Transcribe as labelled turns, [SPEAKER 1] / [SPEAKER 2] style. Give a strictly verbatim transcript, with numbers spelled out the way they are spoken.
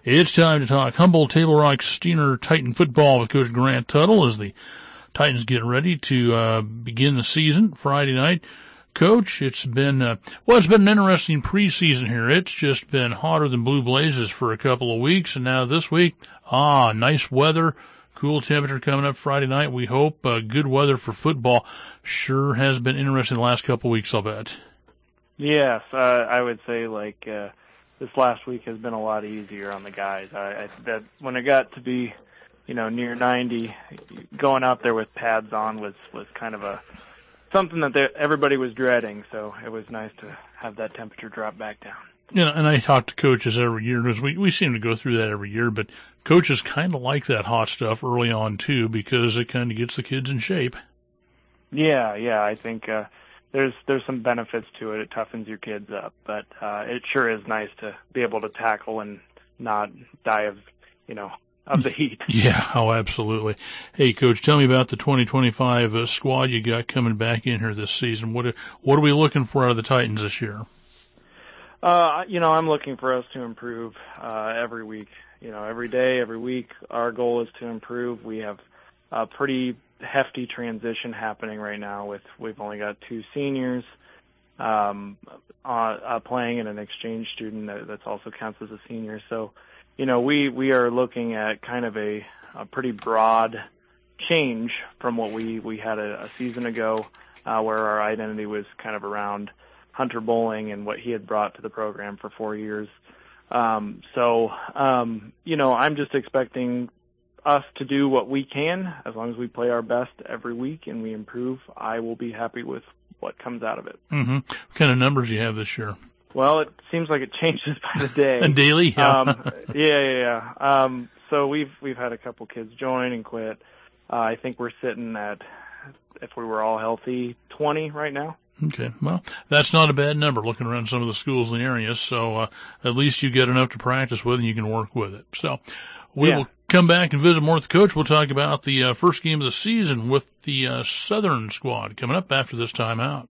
[SPEAKER 1] It's time to talk Humboldt, Table Rock, Steiner Titan football with Coach Grant Tuttle as the Titans get ready to uh, begin the season Friday night. Coach, it's been uh, well, it's been an interesting preseason here. It's just been hotter than blue blazes for a couple of weeks, and now this week, ah, nice weather, cool temperature coming up Friday night. We hope uh, good weather for football. Sure has been interesting the last couple of weeks, I'll bet.
[SPEAKER 2] Yes, uh, I would say like. Uh, This last week has been a lot easier on the guys. I, I that when it got to be, you know, near ninety, going out there with pads on was was kind of a something that everybody was dreading. So it was nice to have that temperature drop back down.
[SPEAKER 1] Yeah, and I talk to coaches every year because we we seem to go through that every year. But coaches kind of like that hot stuff early on too because it kind of gets the kids in shape.
[SPEAKER 2] Yeah, yeah, I think. Uh, There's there's some benefits to it. It toughens your kids up, but uh, it sure is nice to be able to tackle and not die of, you know, of the heat.
[SPEAKER 1] Yeah, oh, absolutely. Hey, Coach, tell me about the twenty twenty-five uh, squad you got coming back in here this season. What are, what are we looking for out of the Titans this year?
[SPEAKER 2] Uh, you know, I'm looking for us to improve uh, every week. You know, every day, every week, our goal is to improve. We have a pretty hefty transition happening right now with we've only got two seniors um, uh, uh, playing and an exchange student that that's also counts as a senior. So, you know, we, we are looking at kind of a, a pretty broad change from what we, we had a, a season ago uh, where our identity was kind of around Hunter Bowling and what he had brought to the program for four years. Um, so, um, you know, I'm just expecting us to do what we can. As long as we play our best every week and we improve, I will be happy with what comes out of it.
[SPEAKER 1] Mm-hmm. What kind of numbers do you have this year?
[SPEAKER 2] Well, it seems like it changes by the day.
[SPEAKER 1] And daily? Yeah.
[SPEAKER 2] um, yeah, yeah, yeah. Um, so we've we've had a couple kids join and quit. Uh, I think we're sitting at, if we were all healthy, twenty right now.
[SPEAKER 1] Okay, well, that's not a bad number looking around some of the schools in the area, so uh, at least you get enough to practice with and you can work with it. So we
[SPEAKER 2] yeah.
[SPEAKER 1] will come back and visit more with the coach. We'll talk about the uh, first game of the season with the uh, Southern squad coming up after this time out.